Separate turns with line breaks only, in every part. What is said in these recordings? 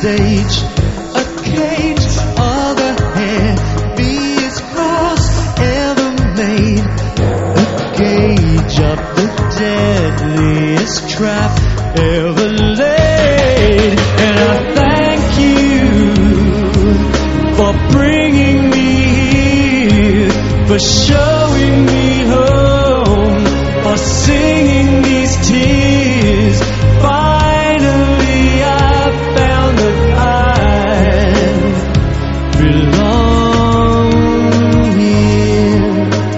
stage, a cage, all the heaviest cross ever made, a gauge of the deadliest trap ever laid. And I thank you for bringing me here, for showing me home, for singing these tears. Finally I found that I belong here.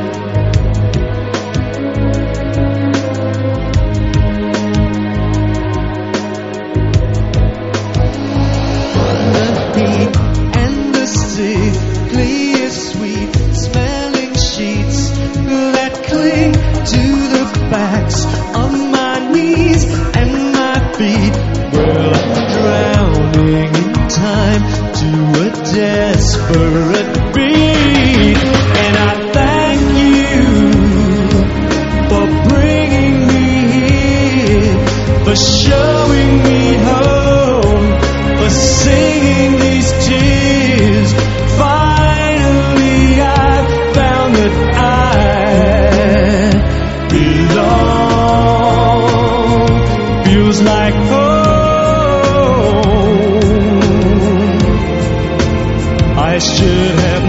The heat and the sickly sweet smelling sheets that cling to the backs of my knees and my feet. Well, I'm drowning in time to a desperate beat. And I thank you for bringing me here, for showing me home, for singing these tears. Finally I found that I belong. Feels like home. I should have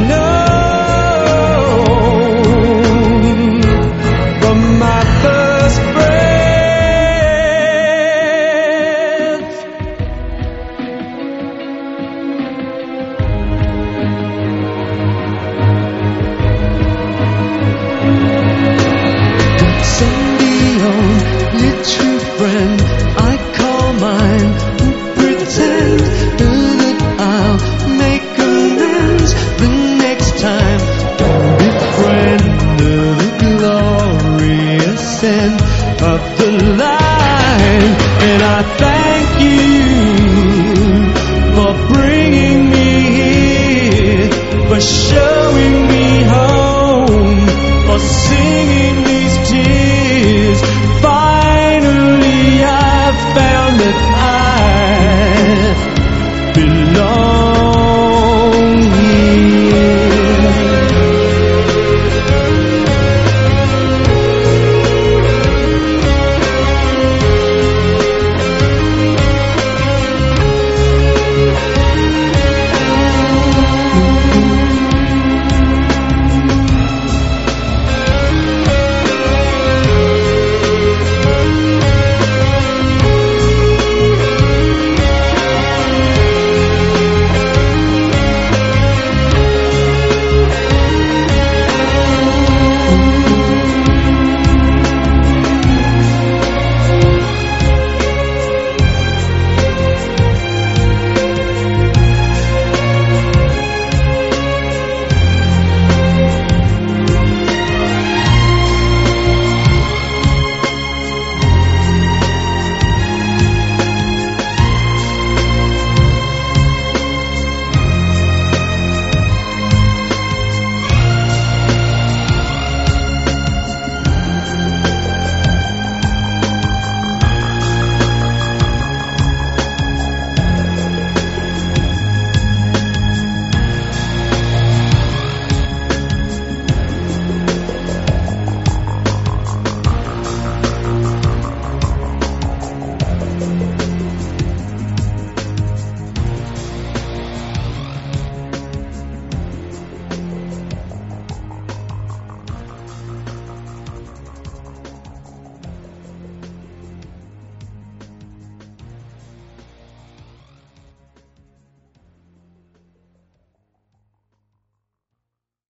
known from my first breath. Send the only true friend I call mine, who pretend that I'll make amends the next time. Befriend the glorious end of the line. And I thank